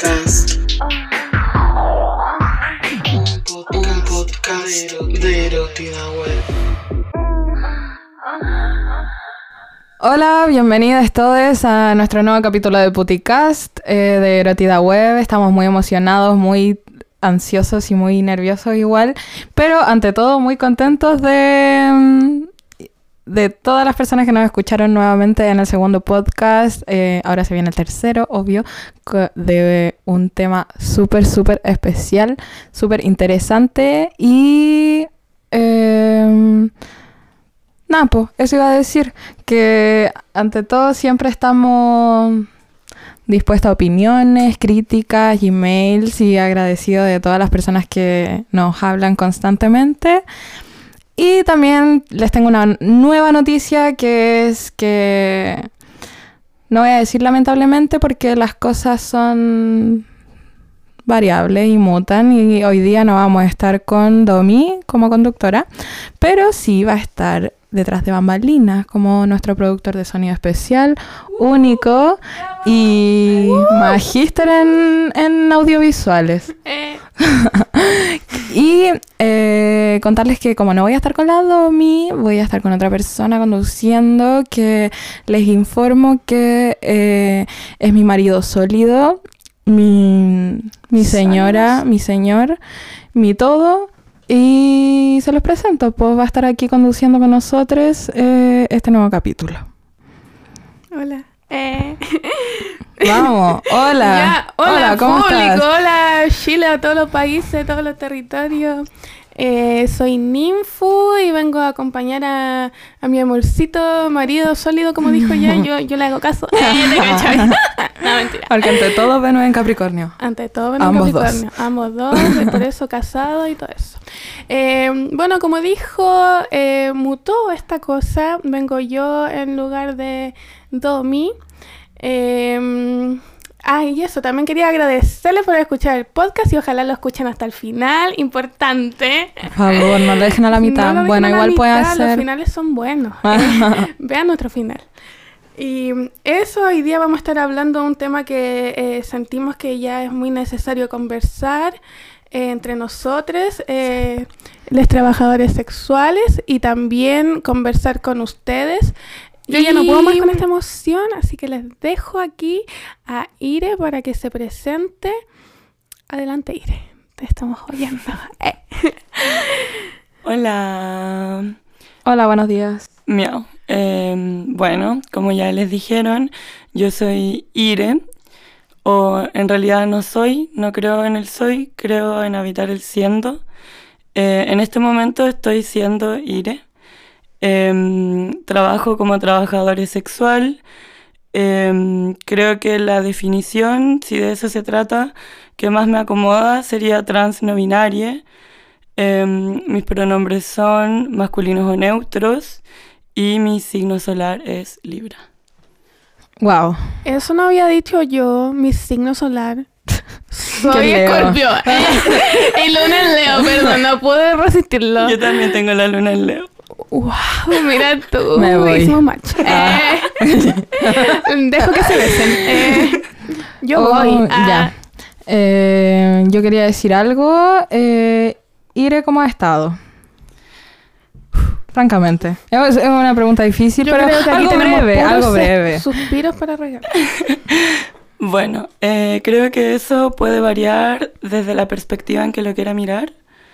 Puticast. Un podcast de Erótica Web. Hola, bienvenidos todos a nuestro nuevo capítulo de Puticast de Erótica Web. Estamos muy emocionados, muy ansiosos y muy nerviosos igual, pero ante todo muy contentos de todas las personas que nos escucharon nuevamente en el segundo podcast. Ahora se viene el tercero, obvio, de un tema súper especial, súper interesante y... nada, pues, eso iba a decir, que ante todo siempre estamos dispuestos a opiniones, críticas, emails y agradecidos de todas las personas que nos hablan constantemente. Y también les tengo una nueva noticia, que es que no voy a decir lamentablemente porque las cosas son variables y mutan, y hoy día no vamos a estar con Domi como conductora, pero sí va a estar detrás de bambalinas como nuestro productor de sonido especial, único y magíster en audiovisuales. Y contarles que como no voy a estar con la Domi, voy a estar con otra persona conduciendo, que les informo que es mi marido sólido, mi señora, mi señor, mi todo. Y se los presento, pues va a estar aquí conduciendo con nosotros este nuevo capítulo. Hola. Vamos, hola. Ya, hola, ¿cómo público, estás? hola Chile, a todos los países, todos los territorios. Soy Ninfu y vengo a acompañar a mi amorcito, marido sólido, como dijo ya. Yo le hago caso. ¿Te cachai? No, mentira. Porque ante todo Venus en Capricornio. Ante todo, vengo Ambos Capricornio. Ambos dos, y por eso casado y todo eso. Bueno, como dijo, mutó esta cosa. Vengo yo en lugar de Domi. Y eso, también quería agradecerles por escuchar el podcast y ojalá lo escuchen hasta el final. Importante. Por favor, no lo dejen a la mitad. No lo Bueno, dejen a la igual puede mitad, ser. Los finales son buenos. Vean nuestro final. Y eso, hoy día vamos a estar hablando de un tema que sentimos que ya es muy necesario conversar entre nosotros, los trabajadores sexuales, y también conversar con ustedes. Yo ya no puedo más con esta emoción, así que les dejo aquí a Ire para que se presente. Adelante, Ire, te estamos oyendo. Hola. Hola, buenos días. Miau. Bueno, como ya les dijeron, yo soy Ire, o en realidad no soy, no creo en el soy, creo en habitar el siendo. En este momento estoy siendo Ire. Trabajo como trabajadora sexual. Creo que la definición, si de eso se trata, que más me acomoda sería trans no binaria. Mis pronombres son masculinos o neutros y mi signo solar es Libra. Wow. Eso no había dicho yo, mi signo solar. Soy Leo. Escorpio. Y luna en Leo, perdón, no pude resistirlo. Yo también tengo la luna en Leo. Wow, mira tú. Me voy. Hicimos match. Dejo que se besen. Yo voy. Ya. Yo quería decir algo. Ire, ¿cómo ha estado? Francamente. Es una pregunta difícil, Yo pero creo que aquí algo tenemos breve, puros algo breve. suspiros para regalar. Bueno, creo que eso puede variar desde la perspectiva en que lo quiera mirar.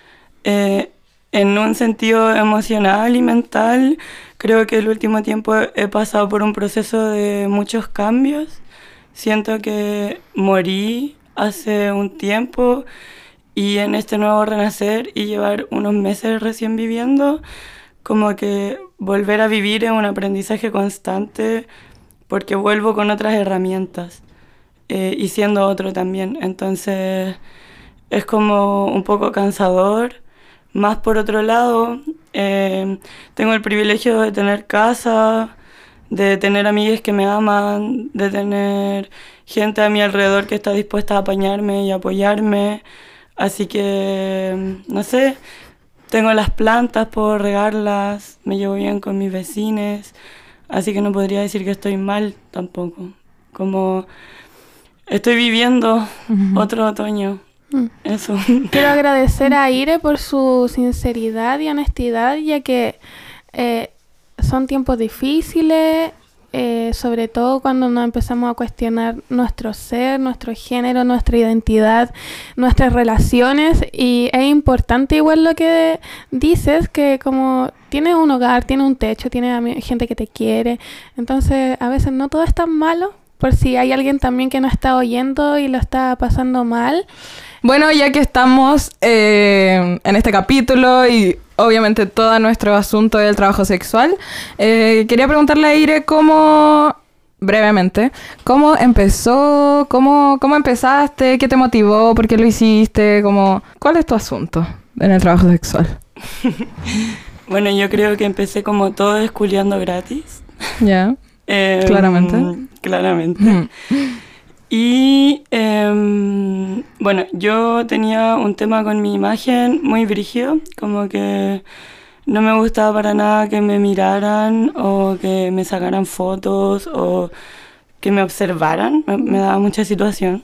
En un sentido emocional y mental, creo que el último tiempo he pasado por un proceso de muchos cambios. Siento que morí hace un tiempo y en este nuevo renacer y llevar unos meses recién viviendo, como que volver a vivir es un aprendizaje constante porque vuelvo con otras herramientas y siendo otro también. Entonces es como un poco cansador. Más por otro lado, tengo el privilegio de tener casa, de tener amigas que me aman, de tener gente a mi alrededor que está dispuesta a apañarme y apoyarme. Así que, no sé, tengo las plantas, puedo regarlas, me llevo bien con mis vecinos, así que no podría decir que estoy mal tampoco. Como estoy viviendo otro otoño. Eso. Quiero agradecer a Ire por su sinceridad y honestidad, ya que son tiempos difíciles, sobre todo cuando nos empezamos a cuestionar nuestro ser, nuestro género, nuestra identidad, nuestras relaciones, y es importante igual lo que dices, que como tienes un hogar, tienes un techo, tienes gente que te quiere, entonces a veces no todo es tan malo, por si hay alguien también que nos está oyendo y lo está pasando mal. Bueno, ya que estamos en este capítulo y obviamente todo nuestro asunto del trabajo sexual, quería preguntarle a Ire brevemente, ¿cómo empezó? ¿Cómo empezaste? ¿Qué te motivó? ¿Por qué lo hiciste? ¿Cuál es tu asunto en el trabajo sexual? Bueno, yo creo que empecé como todo esculeando gratis. Ya, claramente. Claramente. Y bueno, yo tenía un tema con mi imagen muy brígido, como que no me gustaba para nada que me miraran o que me sacaran fotos o que me observaran, me daba mucha situación.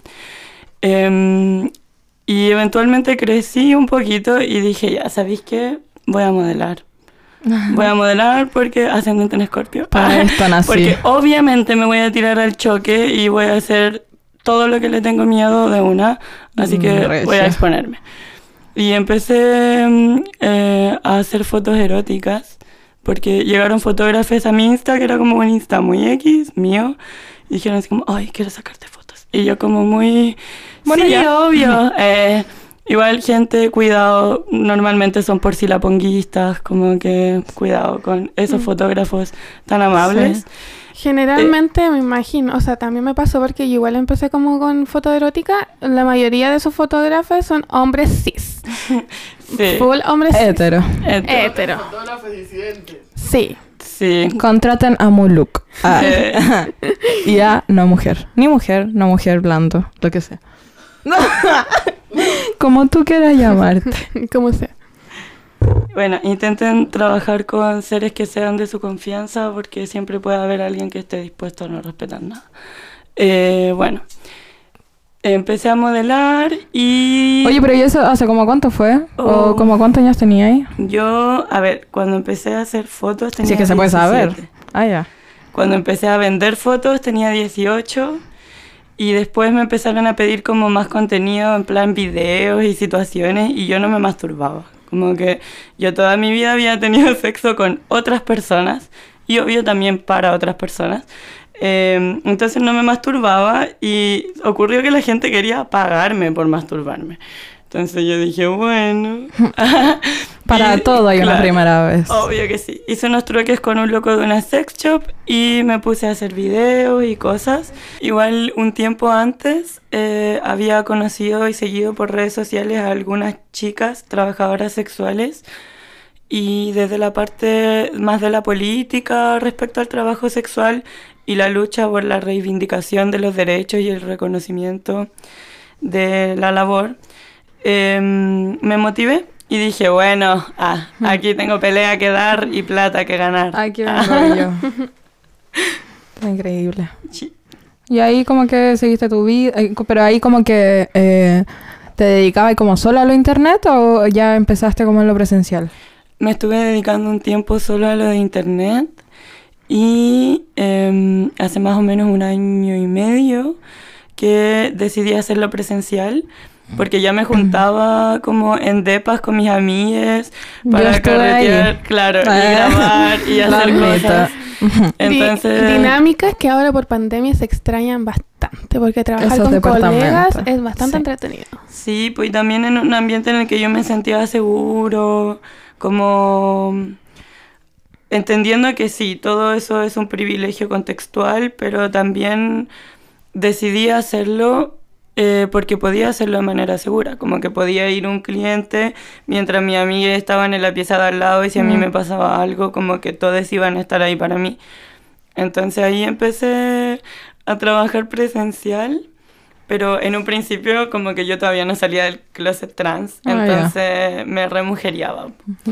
Y eventualmente crecí un poquito y dije, ya, ¿sabéis qué? Voy a modelar. Voy a modelar porque ascendente en Escorpio. Para esto nací. Porque obviamente me voy a tirar al choque y voy a hacer todo lo que le tengo miedo de una, así que voy a exponerme. Y empecé a hacer fotos eróticas, porque llegaron fotógrafos a mi Insta, que era como un Insta muy X, mío, y dijeron así como, ay, quiero sacarte fotos. Y yo como muy, bueno, sí, ya. Obvio. Igual gente, cuidado, normalmente son porcilaponguistas, como que cuidado con esos fotógrafos tan amables. Sí. Generalmente me imagino, o sea, también me pasó porque yo igual empecé como con foto erótica, la mayoría de esos fotógrafos son hombres cis. Sí. Full hombres cis. Hetero. Fotógrafos disidentes. Sí. Sí. Contraten a Muluk. Y a no mujer, no mujer blando, lo que sea. Como tú quieras llamarte. Como sea. Bueno, intenten trabajar con seres que sean de su confianza, porque siempre puede haber alguien que esté dispuesto a no respetar nada. Bueno, empecé a modelar y... Oye, pero ¿y eso hace como cuánto fue? ¿O como cuántos años tenía ahí? Yo, a ver, cuando empecé a hacer fotos tenía 17. Si es que se puede saber. Ah, ya. Cuando empecé a vender fotos tenía 18 y después me empezaron a pedir como más contenido, en plan videos y situaciones, y yo no me masturbaba. Como que yo toda mi vida había tenido sexo con otras personas y obvio también para otras personas. Entonces no me masturbaba y ocurrió que la gente quería pagarme por masturbarme. Entonces yo dije, bueno... Para todo hay una primera vez. Obvio que sí. Hice unos truques con un loco de una sex shop y me puse a hacer videos y cosas. Igual un tiempo antes había conocido y seguido por redes sociales a algunas chicas trabajadoras sexuales, y desde la parte más de la política respecto al trabajo sexual y la lucha por la reivindicación de los derechos y el reconocimiento de la labor, me motivé y dije, bueno, aquí tengo pelea que dar y plata que ganar. Aquí vengo yo. Increíble. Sí. Y ahí como que seguiste tu vida, pero ahí como que te dedicabas como solo a lo internet, ¿o ya empezaste como en lo presencial? Me estuve dedicando un tiempo solo a lo de internet y hace más o menos 1 año y medio que decidí hacerlo presencial, porque ya me juntaba como en depas con mis amigas para carretear, claro, y grabar y hacer cosas. Entonces, dinámicas que ahora por pandemia se extrañan bastante, porque trabajar con colegas es bastante entretenido. Sí, pues también en un ambiente en el que yo me sentía seguro, como entendiendo que sí, todo eso es un privilegio contextual, pero también decidí hacerlo porque podía hacerlo de manera segura, como que podía ir un cliente mientras mis amigas estaban en la pieza de al lado, y si a mí me pasaba algo, como que todos iban a estar ahí para mí. Entonces ahí empecé a trabajar presencial, pero en un principio como que yo todavía no salía del closet trans, entonces me remujeriaba.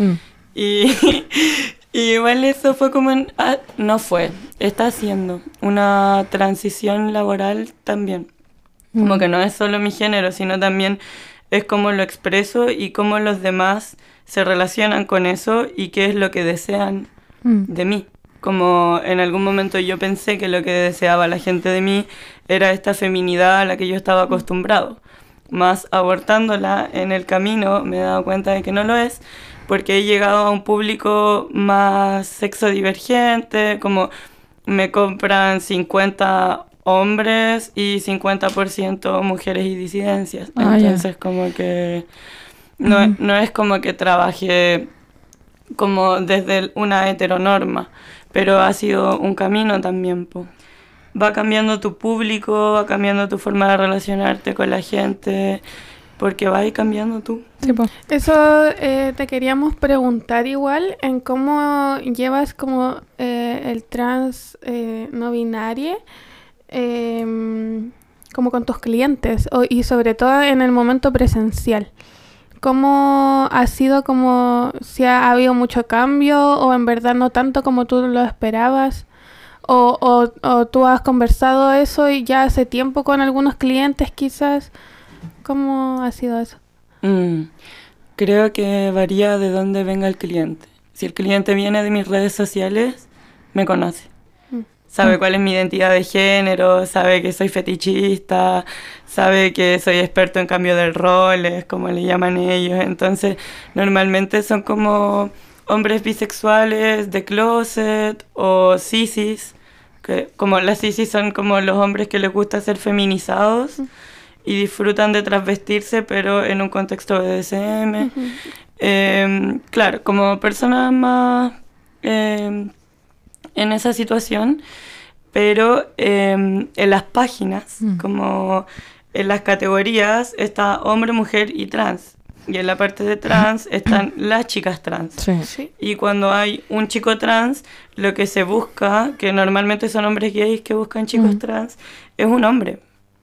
Y igual eso fue como está haciendo una transición laboral también. Como que no es solo mi género, sino también es cómo lo expreso y cómo los demás se relacionan con eso y qué es lo que desean de mí. Como en algún momento yo pensé que lo que deseaba la gente de mí era esta feminidad a la que yo estaba acostumbrado. Más abortándola en el camino me he dado cuenta de que no lo es, porque he llegado a un público más sexodivergente, como me compran 50 hombres y 50% mujeres y disidencias. Entonces como que no es como que trabaje como desde una heteronorma, pero ha sido un camino también, po. Va cambiando tu público, va cambiando tu forma de relacionarte con la gente, porque vas a ir cambiando tú. Sí, po. Eso te queríamos preguntar igual en cómo llevas como el trans no binario como con tus clientes y sobre todo en el momento presencial. ¿Cómo ha sido, como si ha habido mucho cambio o en verdad no tanto como tú lo esperabas? ¿O tú has conversado eso y ya hace tiempo con algunos clientes quizás? ¿Cómo ha sido eso? Creo que varía de dónde venga el cliente. Si el cliente viene de mis redes sociales, me conoce. Sabe cuál es mi identidad de género, sabe que soy fetichista, sabe que soy experto en cambio de roles, como le llaman ellos. Entonces, normalmente son como hombres bisexuales de closet o sisis, que como las sisis son como los hombres que les gusta ser feminizados y disfrutan de transvestirse, pero en un contexto BDSM. Claro, como personas más en esa situación, pero en las páginas, como en las categorías, está hombre, mujer y trans. Y en la parte de trans están las chicas trans. Sí. Y cuando hay un chico trans, lo que se busca, que normalmente son hombres gays que buscan chicos trans, es un hombre.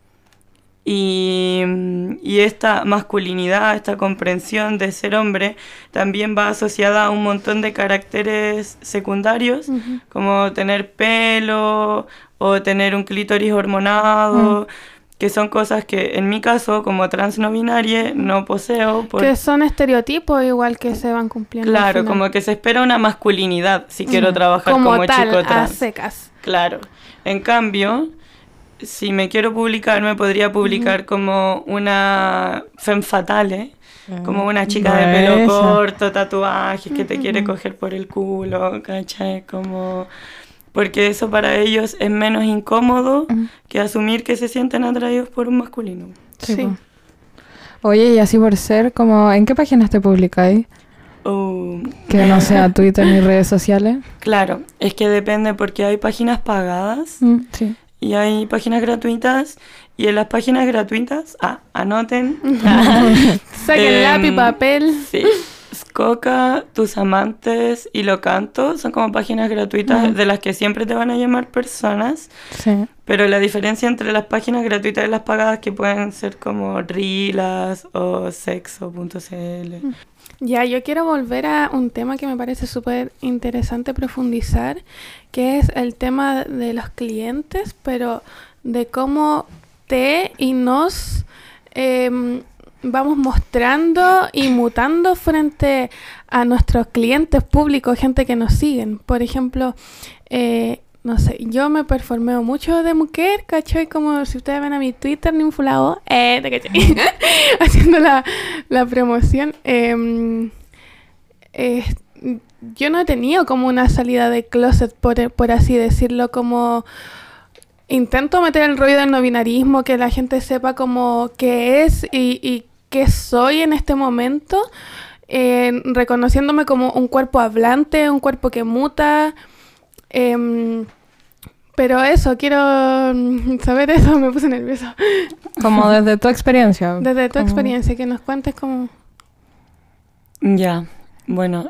Y esta masculinidad, esta comprensión de ser hombre, también va asociada a un montón de caracteres secundarios, como tener pelo o tener un clítoris hormonado, que son cosas que en mi caso, como trans no binaria, no poseo. Que son estereotipos igual que se van cumpliendo. Claro, como que se espera una masculinidad si quiero trabajar como tal, chico trans. a secas. Claro. En cambio, si me quiero publicar, me podría publicar como una femme fatale, como una chica de pelo corto, tatuajes, que te quiere coger por el culo, ¿cachai? Como... Porque eso para ellos es menos incómodo que asumir que se sienten atraídos por un masculino. Sí. Oye, y así por ser, como, ¿en qué páginas te publicáis? Que no sea Twitter ni redes sociales. Claro, es que depende porque hay páginas pagadas. Sí. Y hay páginas gratuitas, y en las páginas gratuitas, anoten. Saquen lápiz, papel. Sí. Skoka, Tus Amantes y Lo Canto son como páginas gratuitas de las que siempre te van a llamar personas. Sí. Pero la diferencia entre las páginas gratuitas y las pagadas, que pueden ser como Rilas o Sexo.cl. Ya, yo quiero volver a un tema que me parece súper interesante profundizar, que es el tema de los clientes, pero de cómo te y nos vamos mostrando y mutando frente a nuestros clientes públicos, gente que nos siguen. Por ejemplo, no sé, yo me performeo mucho de mujer, ¿cachai? Como si ustedes ven a mi Twitter, ninfulao, haciendo la promoción. Yo no he tenido como una salida de closet, por así decirlo, como... Intento meter el rollo del no binarismo, que la gente sepa como qué es y qué soy en este momento, reconociéndome como un cuerpo hablante, un cuerpo que muta. Pero eso, quiero saber eso, me puse nerviosa. Como desde tu experiencia. Desde tu experiencia, que nos cuentes cómo... Ya, bueno,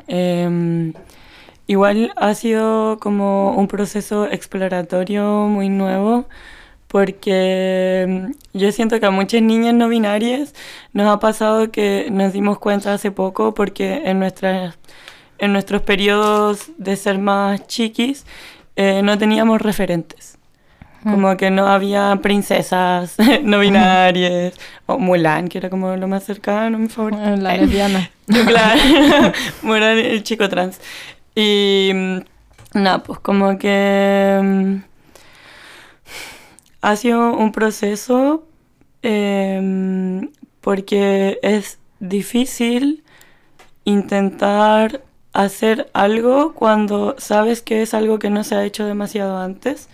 igual ha sido como un proceso exploratorio muy nuevo, porque yo siento que a muchas niñas no binarias nos ha pasado que nos dimos cuenta hace poco, porque en nuestros periodos de ser más chiquis no teníamos referentes. Como que no había princesas no binarias, o Mulan, que era como lo más cercano, mi favorito. La lesbiana. Claro, Mulan, el chico trans. Y nada, pues como que ha sido un proceso porque es difícil intentar hacer algo cuando sabes que es algo que no se ha hecho demasiado antes,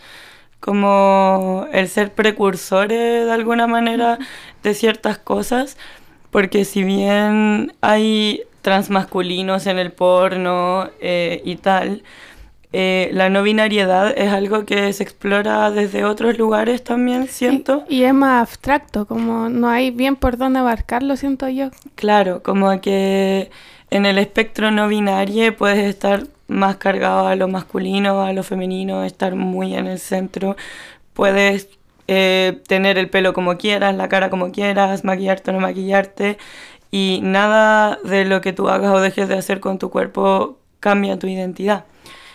como el ser precursores de alguna manera de ciertas cosas, porque si bien hay transmasculinos en el porno y tal, la no binariedad es algo que se explora desde otros lugares también, siento. Y es más abstracto, como no hay bien por dónde abarcarlo, siento yo. Claro, como que en el espectro no binario puedes estar más cargado a lo masculino, a lo femenino, estar muy en el centro. Puedes tener el pelo como quieras, la cara como quieras, maquillarte o no maquillarte, y nada de lo que tú hagas o dejes de hacer con tu cuerpo cambia tu identidad.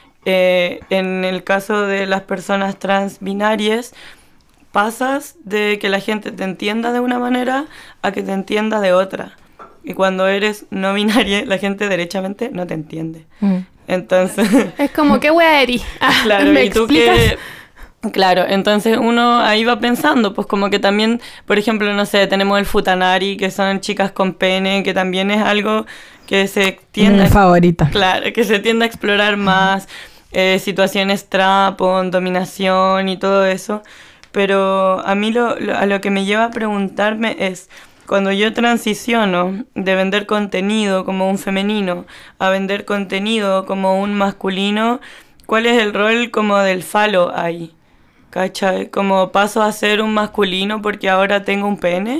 En el caso de las personas trans binarias, pasas de que la gente te entienda de una manera a que te entienda de otra. Y cuando eres no binaria, la gente derechamente no te entiende. Entonces... Es como, ¿qué wea eres? Claro, ¿me y tú explicas? que... Claro, entonces uno ahí va pensando, pues como que también, por ejemplo, no sé, tenemos el futanari, que son chicas con pene, que también es algo que se tiende Mi favorita. Claro, que se tiende a explorar más, situaciones trapon, dominación y todo eso. Pero a mí a lo que me lleva a preguntarme es, cuando yo transiciono de vender contenido como un femenino a vender contenido como un masculino, ¿cuál es el rol como del falo ahí? ¿Cachai? ¿Como paso a ser un masculino porque ahora tengo un pene?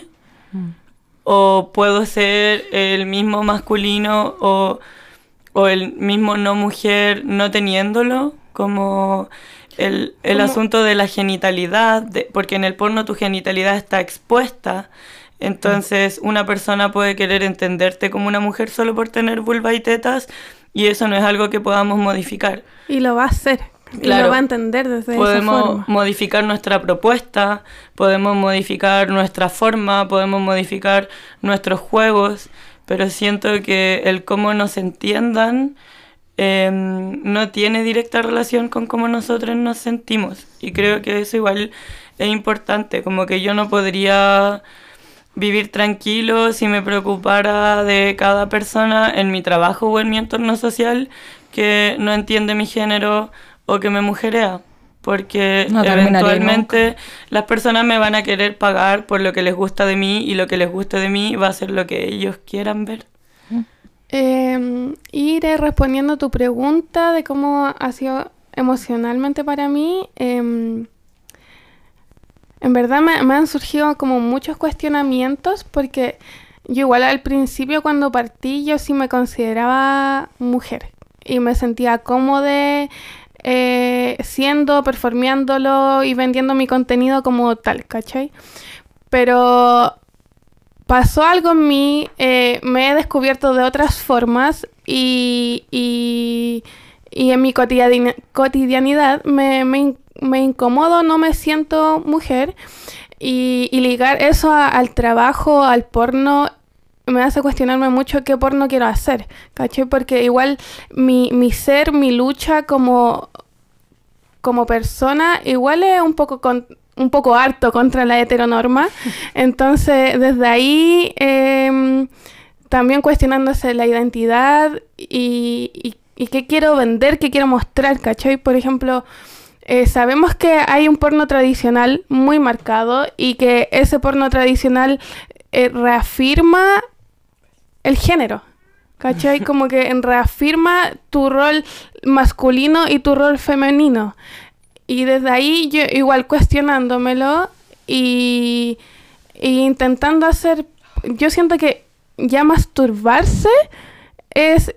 ¿O puedo ser el mismo masculino o el mismo no mujer no teniéndolo? Como el asunto de la genitalidad, porque en el porno tu genitalidad está expuesta. Entonces una persona puede querer entenderte como una mujer solo por tener vulva y tetas, y eso no es algo que podamos modificar. Y lo va a hacer. Y Claro, lo va a entender desde esa podemos forma. modificar nuestra propuesta, podemos modificar nuestra forma, podemos modificar nuestros juegos, pero siento que el cómo nos entiendan no tiene directa relación con cómo nosotros nos sentimos. Y creo que eso igual es importante, como que yo no podría vivir tranquilo si me preocupara de cada persona en mi trabajo o en mi entorno social que no entiende mi género o que me mujerea, porque No terminaría eventualmente las personas me van a querer pagar por lo que les gusta de mí, y lo que les guste de mí va a ser lo que ellos quieran ver. Iré respondiendo a tu pregunta de cómo ha sido emocionalmente para mí. En verdad me han surgido como muchos cuestionamientos, porque yo igual al principio cuando partí yo sí me consideraba mujer y me sentía cómoda performeándolo y vendiendo mi contenido como tal, ¿cachai? Pero pasó algo en mí, me he descubierto de otras formas y en mi cotidianidad me incomodo, no me siento mujer, y ligar eso al trabajo, al porno, me hace cuestionarme mucho qué porno quiero hacer, ¿cachai? Porque igual mi ser, mi lucha como persona, igual es un poco harto contra la heteronorma. Entonces, desde ahí, también cuestionándose la identidad y qué quiero vender, qué quiero mostrar, ¿cachai? Por ejemplo, sabemos que hay un porno tradicional muy marcado y que ese porno tradicional reafirma el género, ¿cachai? Como que reafirma tu rol masculino y tu rol femenino. Y desde ahí yo igual cuestionándomelo y intentando hacer... Yo siento que ya masturbarse es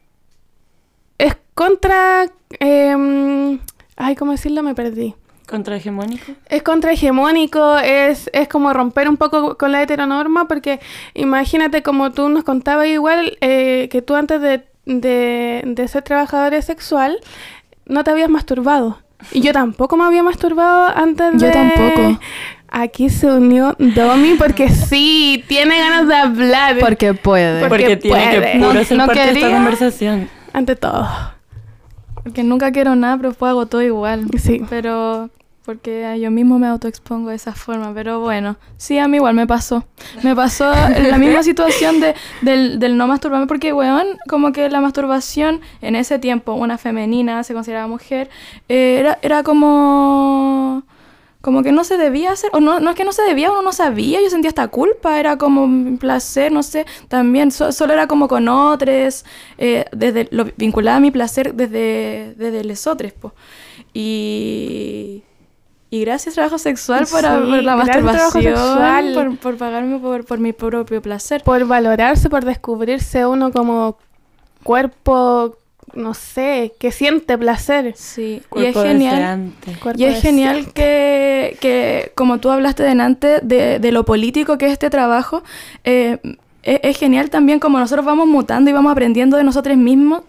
contra... ¿cómo decirlo? Me perdí. ¿Contrahegemónico? Es contrahegemónico, es como romper un poco con la heteronorma, porque imagínate, como tú nos contabas igual, que tú antes de ser trabajadora sexual no te habías masturbado. Y yo tampoco me había masturbado antes de... Yo tampoco. Aquí se unió Domi porque sí, tiene ganas de hablar. Porque puede. Porque tiene que puede. puro ser No parte de esta quería. conversación. Ante todo. Porque nunca quiero nada, pero después hago todo igual. Sí. Pero porque yo mismo me autoexpongo de esa forma. Pero bueno, sí, a mí igual me pasó. Me pasó la misma situación del no masturbarme. Porque, weón, como que la masturbación en ese tiempo, una femenina, se consideraba mujer, era como que no se debía hacer, o no es que no se debía, uno no sabía, yo sentía hasta culpa, era como un placer, no sé, también solo era como con otros, desde lo vinculaba a mi placer desde lesotres, po. Y gracias trabajo sexual por la gracias, trabajo masturbación, sexual. por pagarme por mi propio placer. Por valorarse, por descubrirse uno como cuerpo, no sé, que siente placer. Sí, y es Cuerpo genial. deseante. Cuerpo Y es deseante. genial que, como tú hablaste delante de lo político que es este trabajo, es genial también como nosotros vamos mutando y vamos aprendiendo de nosotros mismas,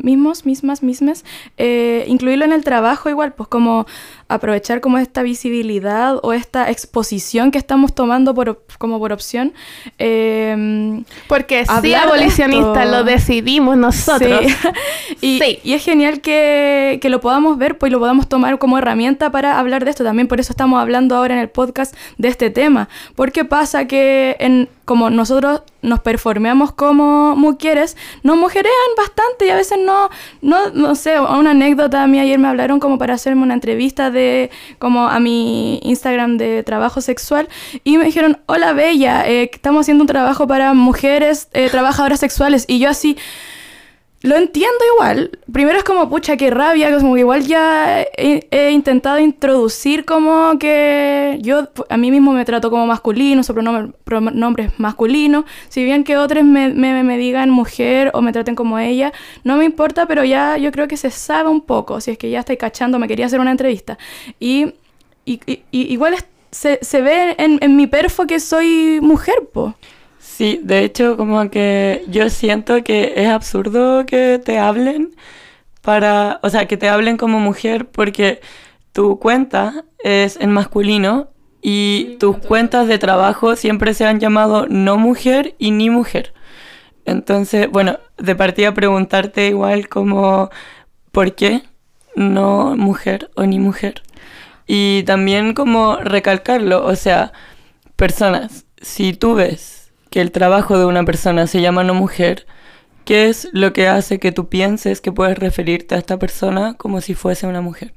incluirlo en el trabajo igual, pues como aprovechar como esta visibilidad o esta exposición que estamos tomando como por opción. Porque sí, Hablar de abolicionista, esto. lo decidimos nosotros. Sí. Sí. Y es genial que lo podamos ver, pues, y lo podamos tomar como herramienta para hablar de esto. También por eso estamos hablando ahora en el podcast de este tema. Porque pasa que como nosotros nos performeamos como mujeres, nos mujerean bastante y a veces no sé, una anécdota a mí ayer me hablaron como para hacerme una entrevista como a mi Instagram de trabajo sexual y me dijeron, hola Bella, estamos haciendo un trabajo para mujeres trabajadoras sexuales y yo así... Lo entiendo igual. Primero es como, pucha, qué rabia, como que igual ya he intentado introducir como que yo a mí mismo me trato como masculino, su pronombre es masculino. Si bien que otros me digan mujer o me traten como ella, no me importa, pero ya yo creo que se sabe un poco. Si es que ya estoy cachando, me quería hacer una entrevista. Y igual se ve en mi perfo que soy mujer, po. Sí, de hecho, como que yo siento que es absurdo que te hablen o sea, que te hablen como mujer porque tu cuenta es en masculino y tus cuentas de trabajo siempre se han llamado no mujer y ni mujer. Entonces, bueno, de partida preguntarte igual como ¿por qué no mujer o ni mujer? Y también como recalcarlo, o sea, personas, si tú ves que el trabajo de una persona se llama no mujer, ¿qué es lo que hace que tú pienses que puedes referirte a esta persona como si fuese una mujer?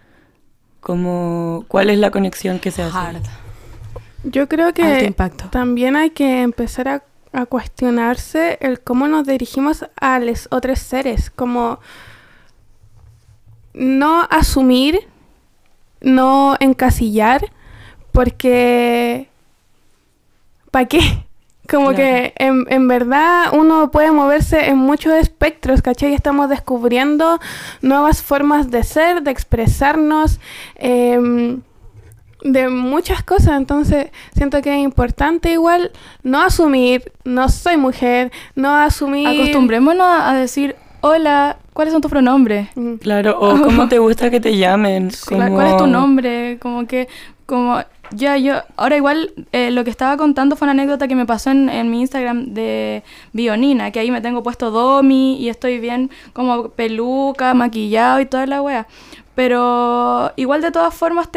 ¿Cuál es la conexión que se hace? Hard. Yo creo Alto que impacto. también hay que empezar a cuestionarse el cómo nos dirigimos a los otros seres, como no asumir, no encasillar, porque ¿para qué? Como Claro. que en verdad uno puede moverse en muchos espectros, ¿cachai? Estamos descubriendo nuevas formas de ser, de expresarnos, de muchas cosas. Entonces siento que es importante igual no asumir, no soy mujer, no asumir... Acostumbrémonos a decir, hola, ¿cuáles son tus pronombres? Claro, o cómo te gusta que te llamen. ¿Cuál es tu nombre? Ahora igual lo que estaba contando fue una anécdota que me pasó en mi Instagram de Bionina, que ahí me tengo puesto Domi y estoy bien como peluca, maquillado y toda la wea. Pero igual de todas formas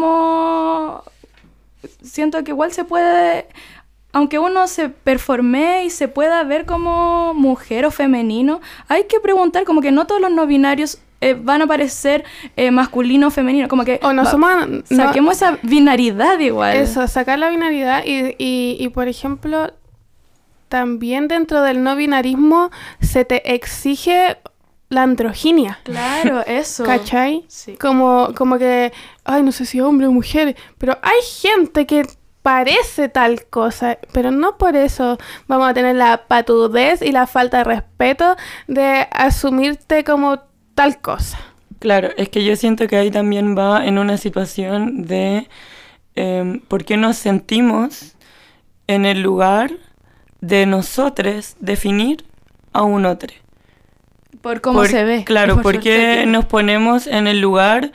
siento que igual se puede, aunque uno se performe y se pueda ver como mujer o femenino, hay que preguntar como que no todos los no binarios van a parecer masculino o femenino, como que O no somos... saquemos esa binaridad igual. Eso, sacar la binaridad y, por ejemplo, también dentro del no binarismo se te exige la androginia. Claro, eso. ¿Cachai? Sí. Como que, ay, no sé si hombre o mujer, pero hay gente que parece tal cosa, pero no por eso vamos a tener la patudez y la falta de respeto de asumirte como tal cosa. Claro, es que yo siento que ahí también va en una situación de por qué nos sentimos en el lugar de nosotros definir a un otro. Por cómo se ve. Claro, Por porque suerte que- nos ponemos en el lugar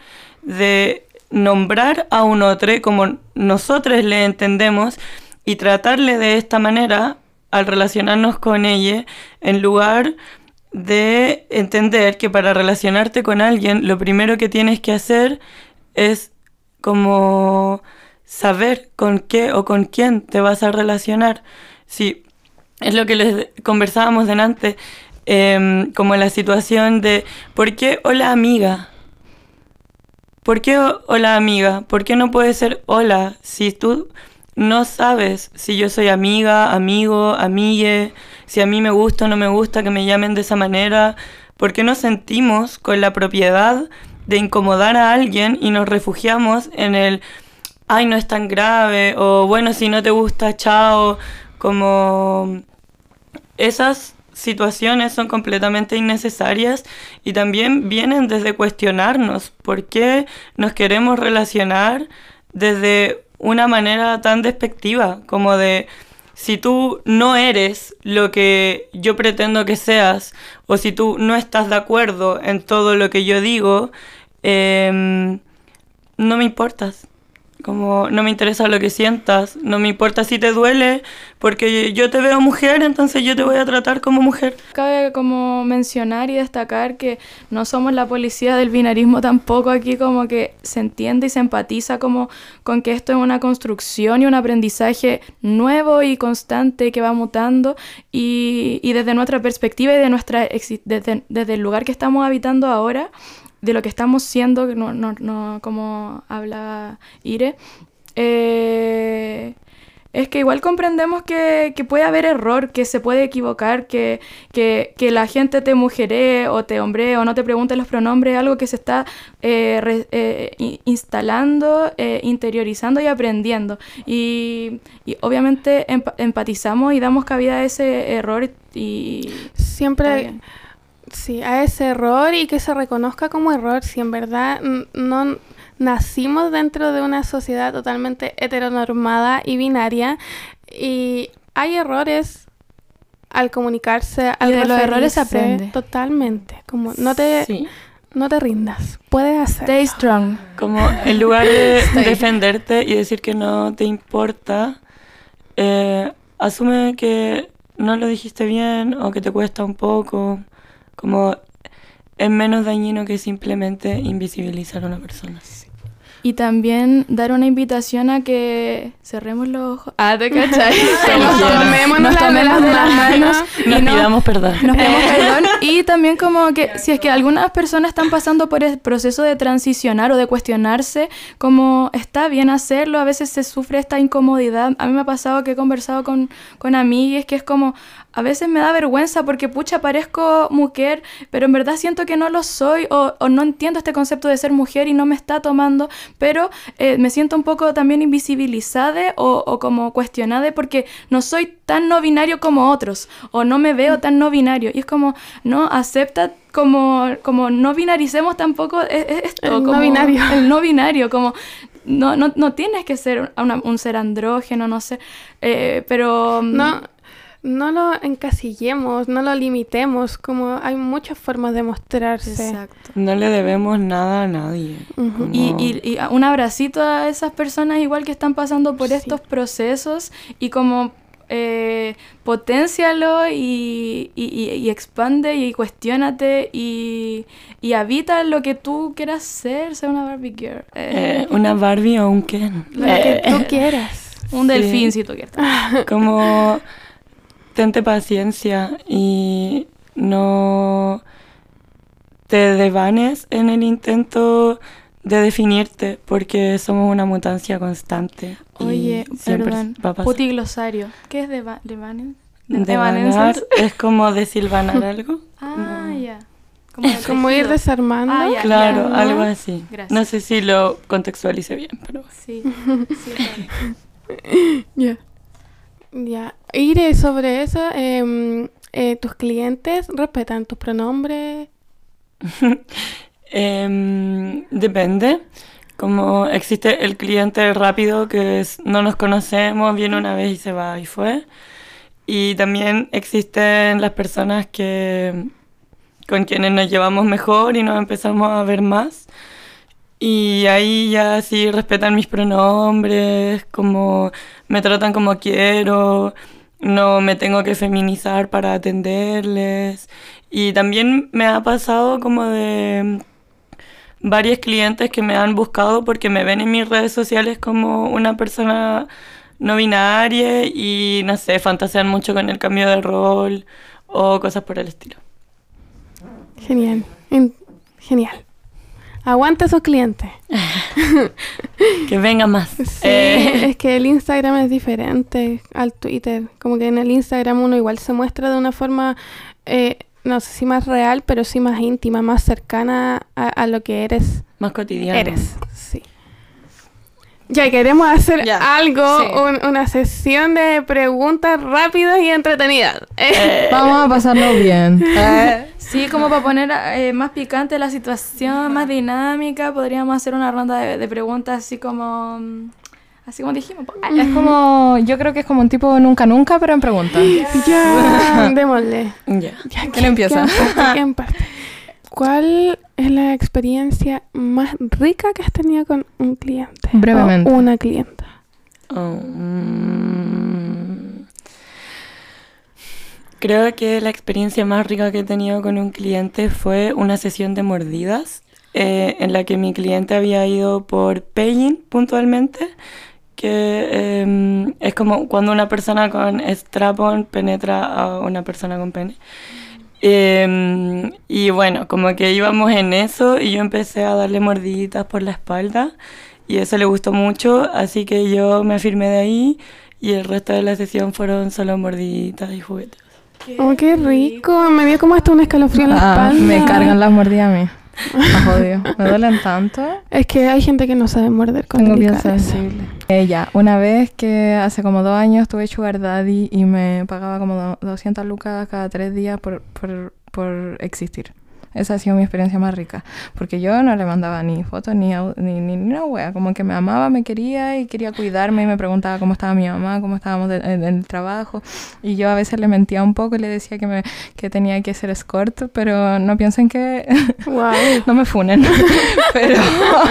de nombrar a un otro como nosotros le entendemos y tratarle de esta manera al relacionarnos con ella, en lugar de entender que para relacionarte con alguien lo primero que tienes que hacer es como saber con qué o con quién te vas a relacionar. Sí, es lo que les conversábamos delante, como la situación de ¿por qué hola amiga? ¿Por qué hola amiga? ¿Por qué no puede ser hola si tú no sabes si yo soy amiga, amigo, amigue, si a mí me gusta o no me gusta que me llamen de esa manera? ¿Por qué nos sentimos con la propiedad de incomodar a alguien y nos refugiamos en el ay, no es tan grave, o bueno, si no te gusta, chao? Como esas situaciones son completamente innecesarias y también vienen desde cuestionarnos por qué nos queremos relacionar desde una manera tan despectiva, como de si tú no eres lo que yo pretendo que seas, o si tú no estás de acuerdo en todo lo que yo digo, no me importas. Como no me interesa lo que sientas, no me importa si te duele, porque yo te veo mujer, entonces yo te voy a tratar como mujer. Cabe como mencionar y destacar que no somos la policía del binarismo tampoco aquí, como que se entiende y se empatiza como con que esto es una construcción y un aprendizaje nuevo y constante que va mutando y desde nuestra perspectiva y de desde el lugar que estamos habitando ahora, de lo que estamos siendo, no como habla Ire, es que igual comprendemos que puede haber error, que se puede equivocar, que la gente te mujeree o te hombree o no te pregunte los pronombres, algo que se está instalando, interiorizando y aprendiendo. Y obviamente empatizamos y damos cabida a ese error y siempre... Sí, a ese error y que se reconozca como error, si en verdad no nacimos dentro de una sociedad totalmente heteronormada y binaria y hay errores al comunicarse, al y de los errores se referirse, aprende. Totalmente, como no te rindas, puedes hacerlo. Stay strong. Como en lugar de defenderte y decir que no te importa, asume que no lo dijiste bien o que te cuesta un poco. Como es menos dañino que simplemente invisibilizar a una persona. Y también dar una invitación a que cerremos los ojos. Ah, ¿te cachai? Nos tomemos de las manos Nos pidamos perdón. Nos pedimos perdón. Y también como que si es que algunas personas están pasando por el proceso de transicionar o de cuestionarse, como está bien hacerlo, a veces se sufre esta incomodidad. A mí me ha pasado que he conversado con amigues que es como... A veces me da vergüenza porque, pucha, parezco mujer, pero en verdad siento que no lo soy o no entiendo este concepto de ser mujer y no me está tomando, pero me siento un poco también invisibilizada o como cuestionada porque no soy tan no binario como otros o no me veo tan no binario. Y es como, no, acepta como no binaricemos tampoco esto. El como no binario. El no binario, como... No tienes que ser un ser andrógeno, no sé, pero... No lo encasillemos, no lo limitemos, como hay muchas formas de mostrarse. Exacto. No le debemos nada a nadie. Uh-huh. Como... Y un abracito a esas personas igual que están pasando por estos procesos y como potencialo y expande y cuestiónate y habita lo que tú quieras ser una Barbie girl. Una Barbie o un Ken. Lo que tú quieras. Un delfín si tú quieres. Como... Tente paciencia y no te devanes en el intento de definirte porque somos una mutancia constante. Oye, perdón, va a pasar. putiglosario. ¿Qué es devanes? Devanar es como desilvanar algo. Ah, ya. Como ir desarmando. Ah, ya, Claro, ya. algo así. Gracias. No sé si lo contextualicé bien, pero... Sí, sí. Ya. Ya. Iré sobre eso. ¿Tus clientes respetan tus pronombres? Depende. Como existe el cliente rápido que no nos conocemos, viene una vez y se va y fue. Y también existen las personas con quienes nos llevamos mejor y nos empezamos a ver más. Y ahí ya sí respetan mis pronombres, como me tratan como quiero, no me tengo que feminizar para atenderles. Y también me ha pasado como de varios clientes que me han buscado porque me ven en mis redes sociales como una persona no binaria y, no sé, fantasean mucho con el cambio de rol o cosas por el estilo. Genial. Genial. Aguanta a esos clientes. Que venga más. Sí, es que el Instagram es diferente al Twitter. Como que en el Instagram uno igual se muestra de una forma, no sé si más real, pero sí más íntima, más cercana a lo que eres. Más cotidiano. Eres, sí. Ya queremos hacer algo, sí. una sesión de preguntas rápidas y entretenidas. Vamos a pasarlo bien. Sí, como para poner más picante la situación, más dinámica, podríamos hacer una ronda de preguntas así como dijimos. Es como, yo creo que es como un tipo nunca nunca, pero en preguntas. Ya, démosle. Ya. ¿Quién empieza? ¿Quién parte? ¿Cuál es la experiencia más rica que has tenido con un cliente? Brevemente. O una clienta. Creo que la experiencia más rica que he tenido con un cliente fue una sesión de mordidas en la que mi cliente había ido por pegging puntualmente, que es como cuando una persona con strap-on penetra a una persona con pene. Y bueno, como que íbamos en eso y yo empecé a darle mordiditas por la espalda y eso le gustó mucho, así que yo me afirmé de ahí y el resto de la sesión fueron solo mordiditas y juguetes. Oh, qué rico. Me dio como hasta un escalofrío en la espalda. Me cargan las mordidas a mí. Me jodido. Me duelen tanto. Es que hay gente que no sabe morder con Tengo piel delicadeza. sensible. Una vez que hace como 2 años tuve Sugar Daddy y me pagaba como 200 lucas cada 3 días por existir. Esa ha sido mi experiencia más rica. Porque yo no le mandaba ni fotos ni una wea. Como que me amaba, me quería y quería cuidarme y me preguntaba cómo estaba mi mamá, cómo estábamos en el trabajo. Y yo a veces le mentía un poco y le decía que tenía que ser escort, pero no piensen que... Wow. no me funen. Pero...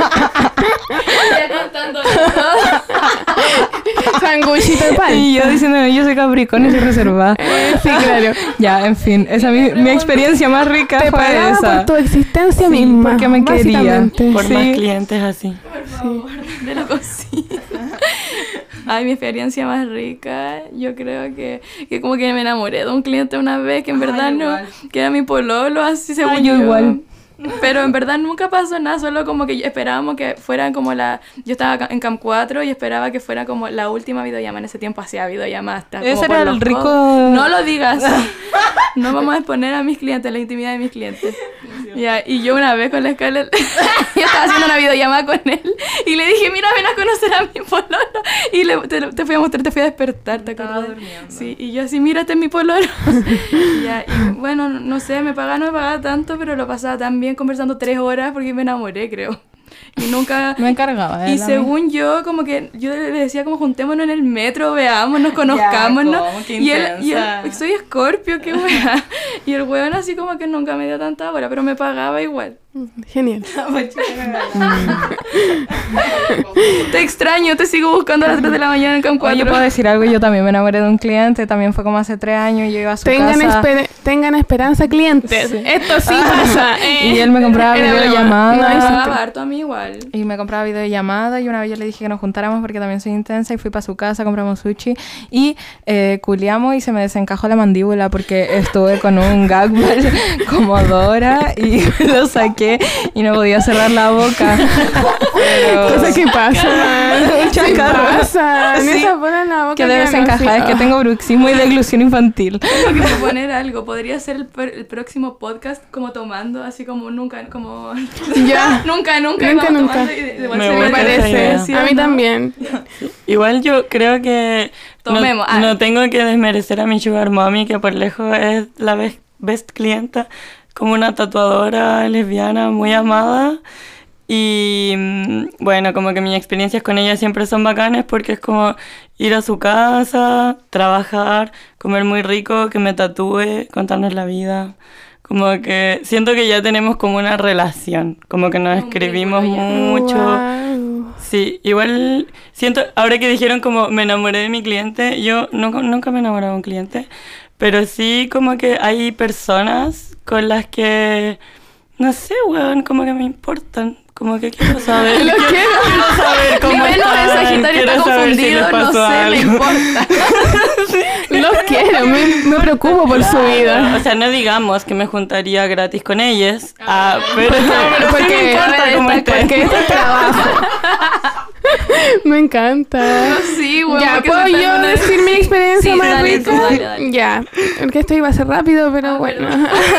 Sanguchito de pan. Y yo diciendo, yo soy Capricornio y soy reservada. Sí, claro. Ya, en fin, esa mi experiencia más rica Te fue pagaba esa. por tu existencia Sí, misma. porque me quería. básicamente. Por Sí. más clientes así. De la cocina. Ay, mi experiencia más rica, yo creo que como que me enamoré de un cliente una vez que en verdad igual. no, que era mi pololo, así según Ay, yo igual. Pero en verdad nunca pasó nada, solo como que esperábamos que fueran como yo estaba en Camp 4 y esperaba que fuera como la última videollamada. En ese tiempo hacía videollamadas. Ese como era por el los rico- codos. No lo digas. No vamos a exponer a mis clientes, la intimidad de mis clientes. Ya, y yo una vez con la Scarlett, yo estaba haciendo una videollamada con él y le dije, mira, ven a conocer a mi pololo. Y te fui a mostrar, te fui a despertar, ¿te acuerdas? Sí, y yo así, mírate mi pololo. Ya, y bueno, no sé, no me pagaba tanto, pero lo pasaba tan bien conversando 3 horas porque me enamoré, creo. Y nunca... Me encargaba de Y él a mí. según yo, como que yo le decía como juntémonos en el metro, veámonos, conozcámonos. ¿cómo? Qué Y él, intensa. soy Scorpio, qué wea. Y el weón así como que nunca me dio tanta hora, pero me pagaba igual. Genial. Te extraño, te sigo buscando a las 3 de la mañana en Camp 4. Oye, puedo decir algo, yo también me enamoré de un cliente, también fue como hace 3 años, yo iba a su casa Tengan esperanza, clientes. Sí. Esto sí pasa. y él me compraba Era broma. videollamadas. No, me eso pagaba harto a mí igual. Y me compraba videollamada y una vez yo le dije que nos juntáramos porque también soy intensa y fui para su casa, compramos sushi y culiamos y se me desencajó la mandíbula porque estuve con un gag ball como Dora y lo saqué y no podía cerrar la boca. Pero... Cosas que pasan. Un chacarro. Pasan. Sí. Esa bola en la boca Que de quedan desencajar, así. es que tengo bruxismo y deglución infantil. Tengo que proponer algo. Podría ser el próximo podcast como tomando, así como nunca, como... Ya. nunca, y Nunca, vamos nunca. tomando y igual Me se Me gusta esa parece. idea. ¿sí A o mí no? también. Igual yo creo que Tomemos, no tengo que desmerecer a mi sugar mommy, que por lejos es la best clienta, como una tatuadora lesbiana muy amada. Y bueno, como que mis experiencias con ella siempre son bacanas porque es como ir a su casa, trabajar, comer muy rico, que me tatúe, contarnos la vida. Como que siento que ya tenemos como una relación, como que nos escribimos mucho. Wow. Sí, igual siento, ahora que dijeron como me enamoré de mi cliente, yo nunca me enamoré de un cliente, pero sí como que hay personas con las que, no sé, weón, como que me importan. Como que quiero saber. Quiero saber cómo Mi Venus de están, Sagitario quiero está saber si les confundido, no pasó sé, me algo. importa. Los quiero, me preocupo por su vida. O sea, no digamos que me juntaría gratis con ellas, pero sí porque- me encanta cómo están. Porque este es trabajo. Me encanta. Sí, weón. Ya, porque ¿puedo se yo está- decir mi experiencia Sí, más dale, rica? tú, dale. Ya, porque esto iba a ser rápido, pero bueno.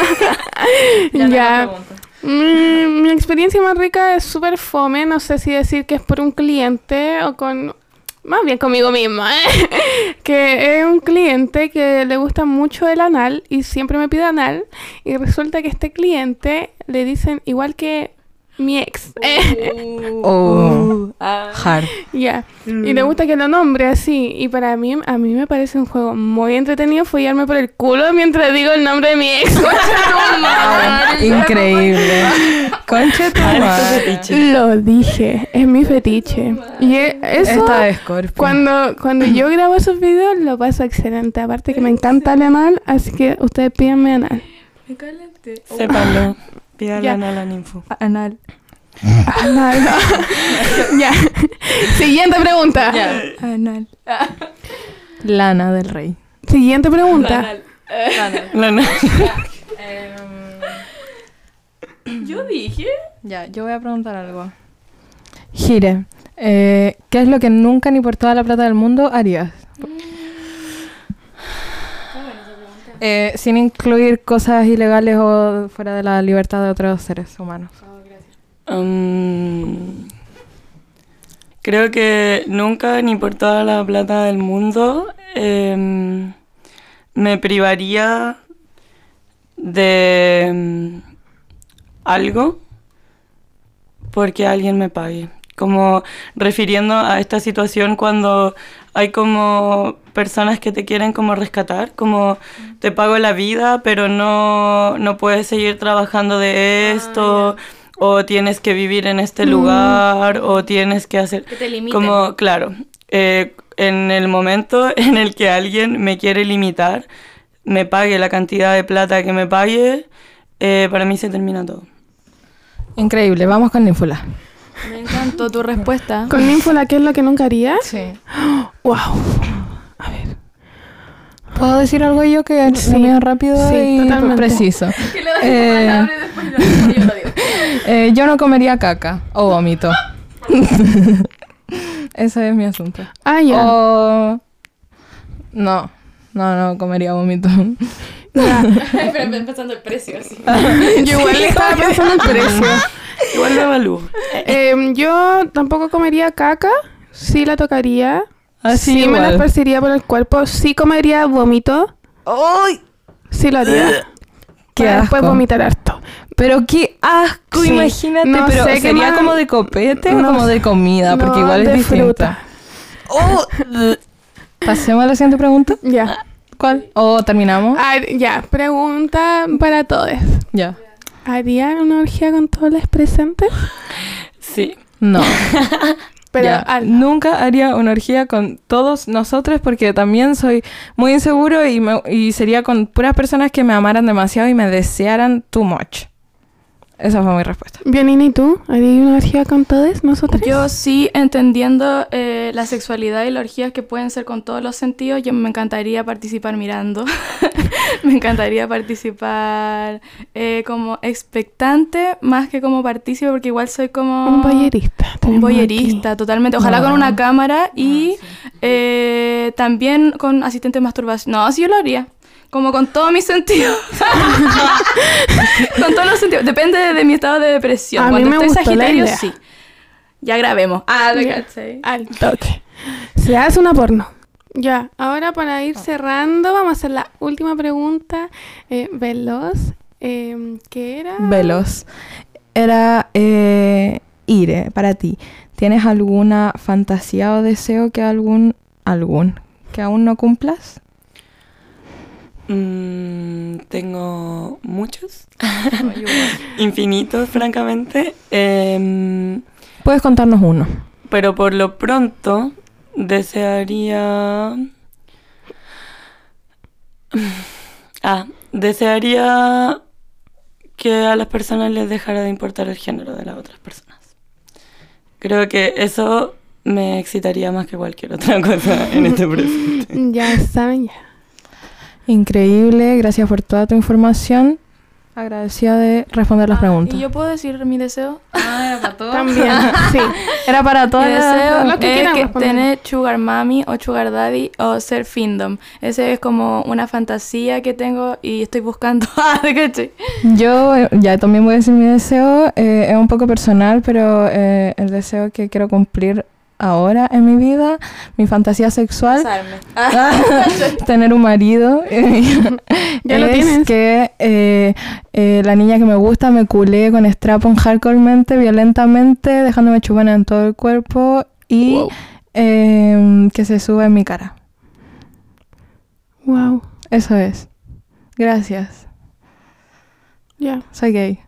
Ya. Mi experiencia más rica es súper fome, no sé si decir que es por un cliente o con... Más bien conmigo misma, que es un cliente que le gusta mucho el anal y siempre me pide anal y resulta que este cliente le dicen igual que mi ex. Oh, hard. Ya. Y le gusta que lo nombre así. Y para mí, a mí me parece un juego muy entretenido follarme por el culo mientras digo el nombre de mi ex. Increíble. Concha tu Alto madre. fetiche. Lo dije, es mi fetiche. Y eso, Esta de Scorpio. cuando yo grabo esos videos, lo paso excelente. Aparte que me encanta el anal, así que ustedes pídanme anal. Me calenté. Sépanlo. Pídale Ya. a la ninfo. Anal. Anal. Ya. Siguiente pregunta. Anal. Lana del Rey. Siguiente pregunta. La Yo dije. Ya, yo voy a preguntar algo. Gire, ¿qué es lo que nunca ni por toda la plata del mundo harías? Sin incluir cosas ilegales o fuera de la libertad de otros seres humanos. Creo que nunca, ni por toda la plata del mundo, me privaría de algo porque alguien me pague. Como refiriendo a esta situación cuando hay como personas que te quieren como rescatar, como te pago la vida, pero no puedes seguir trabajando de esto, o tienes que vivir en este lugar, o tienes que hacer... Que te limiten. Como, claro, en el momento en el que alguien me quiere limitar, me pague la cantidad de plata que me pague, para mí se termina todo. Increíble, vamos con Ninfula. Me encantó tu respuesta. Con Ninfula, ¿qué es lo que nunca harías? Sí. Wow. A ver. ¿Puedo decir algo yo que Sí. se me da rápido Sí, y totalmente. preciso? Que le das la palabra y después yo lo digo. Yo no comería caca o vómito. Ese es mi asunto. Ah, ya. O... No comería vómito. Ya. Pero empezando el precio así. Yo igual estaba pensando el precio. Igual lo evalúo. Yo tampoco comería caca. Sí la tocaría. Así sí me la igual. esparciría por el cuerpo. Sí comería vómito. ¡Ay! Sí lo haría. ¡Qué Para después asco! vomitar harto. Pero qué asco, Sí. imagínate. No pero sé qué ¿sería más- como de copete No o como de comida? Porque no, igual es de distinta. fruta. Oh, Pasemos a la siguiente pregunta. Ya. ¿Cuál? ¿O terminamos? Ah, ya. Pregunta para todos. Ya. ¿Harían una orgía con todos los presentes? Sí. No. Pero Ya, nunca haría una orgía con todos nosotros porque también soy muy inseguro y sería con puras personas que me amaran demasiado y me desearan too much. Esa fue mi respuesta. Bien, ¿y tú? ¿Harías una orgía con todos nosotros? Yo sí, entendiendo la sexualidad y las orgías que pueden ser con todos los sentidos, yo me encantaría participar mirando. Me encantaría participar como expectante más que como partícipe, porque igual soy como... Un boyerista. Un tenemos boyerista, totalmente. Ojalá con una cámara y también con asistente de masturbación. No, sí yo lo haría. Como con todos mis sentidos. Con todos los sentidos. Depende de mi estado de depresión. A mí Cuando me estoy gustó la Sagitario, idea. sí. Ya grabemos. aquí. Ya. Al toque. Se hace una porno. Ya, ahora para ir cerrando, vamos a hacer la última pregunta. Veloz. ¿Qué era? Veloz. Era Ire, para ti. ¿Tienes alguna fantasía o deseo que que aún no cumplas? Tengo muchos. Infinitos, francamente. Puedes contarnos uno. Pero por lo pronto, desearía que a las personas les dejara de importar el género de las otras personas. Creo que eso me excitaría más que cualquier otra cosa en este presente. Ya saben, ya. Increíble, gracias por toda tu información. Agradecida de responder las preguntas. ¿Y yo puedo decir mi deseo? Era para todos. También, sí. Era para Mi todas deseo lo que es quieran que responder. tener sugar mami o sugar daddy o ser findom. Ese es como una fantasía que tengo y estoy buscando. ¿Cachai? Yo ya también voy a decir mi deseo. Es un poco personal, pero el deseo que quiero cumplir ahora en mi vida, mi fantasía sexual, tener un marido. Ya lo es tienes. que la niña que me gusta me culee con strap-on hardcoremente, violentamente, dejándome chupar en todo el cuerpo y Wow. Que se suba en mi cara. Wow. Eso es. Gracias. Ya. Soy gay.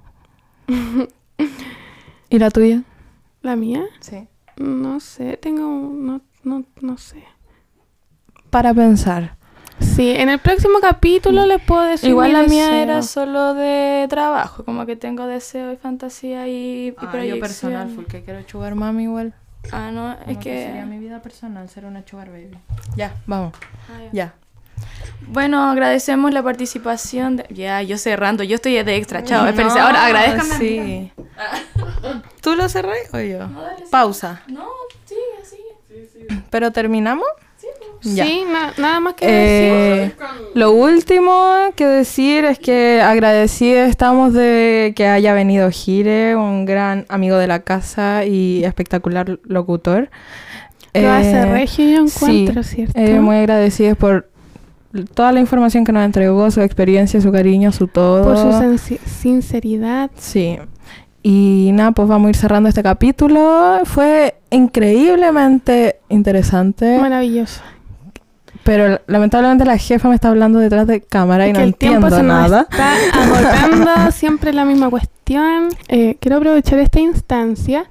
¿Y la tuya? ¿La mía? Sí. No sé, no sé. Para pensar. Sí, en el próximo capítulo les puedo decir Igual mi la mía deseo. era solo de trabajo, como que tengo deseo y fantasía y proyección. yo personal, porque quiero sugar mami igual. No, es que... sería mi vida personal ser una sugar baby. Ya, vamos. ya. Ya. Bueno, agradecemos la participación de... Ya, yo cerrando, yo estoy de extra, chao. Espérense, ahora agradezcanme. Sí. ¿Tú lo cerrás o yo? Pausa. No, sí, así. ¿Pero terminamos? Ya. Sí, nada más que decir. Lo último que decir es que agradecidos estamos de que haya venido Gire, un gran amigo de la casa y espectacular locutor. Lo hace regio, yo encuentro, sí, ¿cierto? Muy agradecidos por toda la información que nos entregó, su experiencia, su cariño, su todo. Por su sinceridad. Sí. Y nada, pues vamos a ir cerrando este capítulo. Fue increíblemente interesante. Maravilloso. Pero lamentablemente la jefa me está hablando detrás de cámara y Que no el tiempo entiendo se nos nada. está agotando, siempre la misma cuestión. Quiero aprovechar esta instancia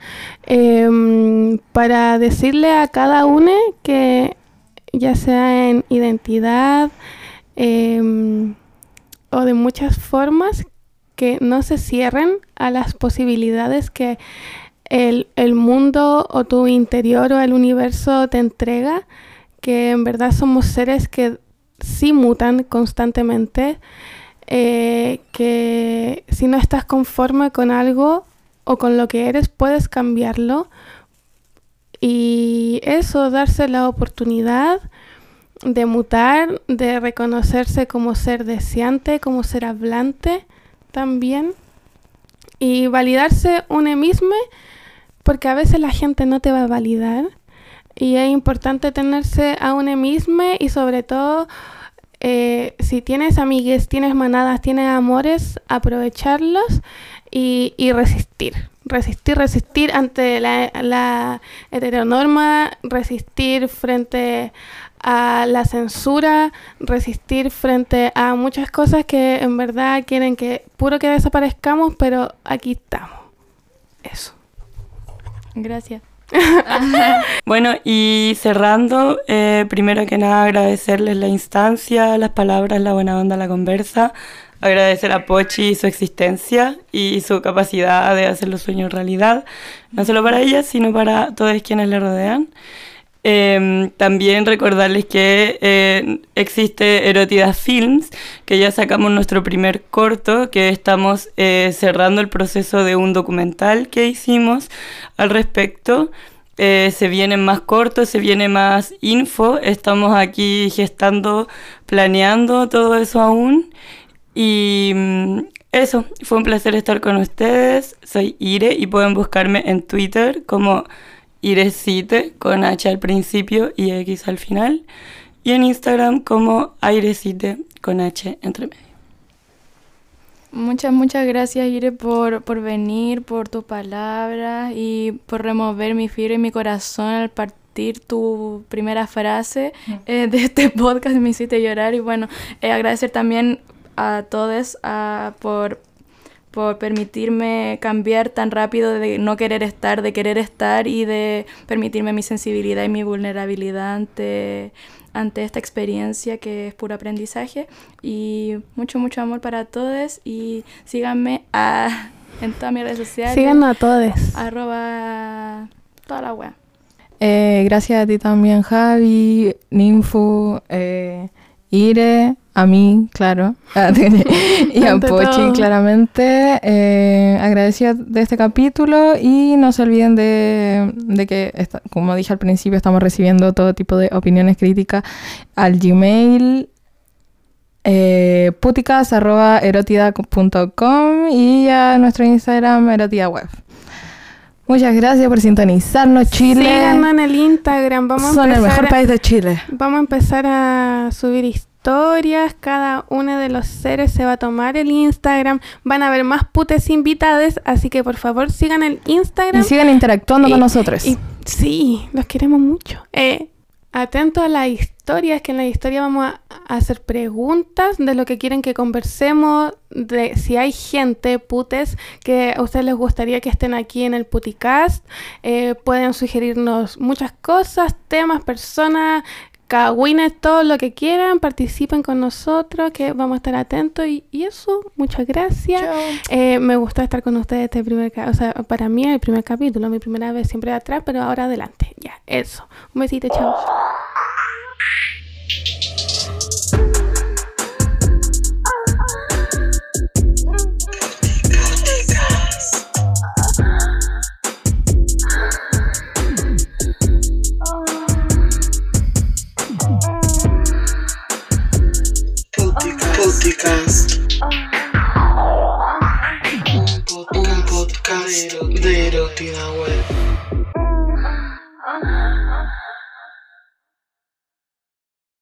para decirle a cada uno que, ya sea en identidad o de muchas formas, que no se cierren a las posibilidades que el mundo o tu interior o el universo te entrega, que en verdad somos seres que sí mutan constantemente, que si no estás conforme con algo o con lo que eres, puedes cambiarlo. Y eso, darse la oportunidad de mutar, de reconocerse como ser deseante, como ser hablante también. Y validarse uno mismo, porque a veces la gente no te va a validar. Y es importante tenerse a uno mismo y sobre todo, si tienes amigues, tienes manadas, tienes amores, aprovecharlos y resistir. Resistir ante la heteronorma, resistir frente a la censura, resistir frente a muchas cosas que en verdad quieren que desaparezcamos, pero aquí estamos. Eso. Gracias. Bueno, y cerrando, primero que nada agradecerles la instancia, las palabras, la buena onda, la conversa. Agradecer a Pochi su existencia y su capacidad de hacer los sueños realidad, no solo para ella, sino para todos quienes le rodean. También recordarles que existe Erótidas Films, que ya sacamos nuestro primer corto, que estamos cerrando el proceso de un documental que hicimos al respecto. Se vienen más cortos, se viene más info, estamos aquí gestando, planeando todo eso aún. Y eso, fue un placer estar con ustedes. Soy Ire y pueden buscarme en Twitter como Irecite con H al principio y X al final, y en Instagram como Airecite con H entre medio. Muchas gracias, Ire, por venir, por tus palabras y por remover mi fibra y mi corazón al partir tu primera frase de este podcast. Me hiciste llorar y bueno, agradecer también a todos por permitirme cambiar tan rápido de no querer estar, de querer estar y de permitirme mi sensibilidad y mi vulnerabilidad ante esta experiencia que es puro aprendizaje. Y mucho amor para todos y síganme en todas mis redes sociales. Síganos a todos. @ toda la web. Gracias a ti también, Javi, Ninfu, Ire, a mí, claro, y a Ante Pochi, todo. claramente. Agradecida de este capítulo y no se olviden de que, como dije al principio, estamos recibiendo todo tipo de opiniones críticas al Gmail puticas@erotida.com y a nuestro Instagram erotidaweb. Muchas gracias por sintonizarnos, Chile. Síganos en el Instagram. Son el mejor país de Chile. Vamos a empezar a subir historias. Cada uno de los seres se va a tomar el Instagram. Van a haber más putes invitadas. Así que por favor sigan el Instagram. Y sigan interactuando con nosotros. Y sí, los queremos mucho. Atentos a las historias, que en la historia vamos a hacer preguntas de lo que quieren que conversemos, de si hay gente, putes, que a ustedes les gustaría que estén aquí en el Puticast. Pueden sugerirnos muchas cosas, temas, personas, cagüines, todo lo que quieran. Participen con nosotros, que vamos a estar atentos. Y eso, muchas gracias. Me gustó estar con ustedes este o sea, para mí es el primer capítulo, mi primera vez, siempre de atrás, pero ahora adelante. Ya, eso. Un besito, chao. Podcast. Un podcast de Erotida Web.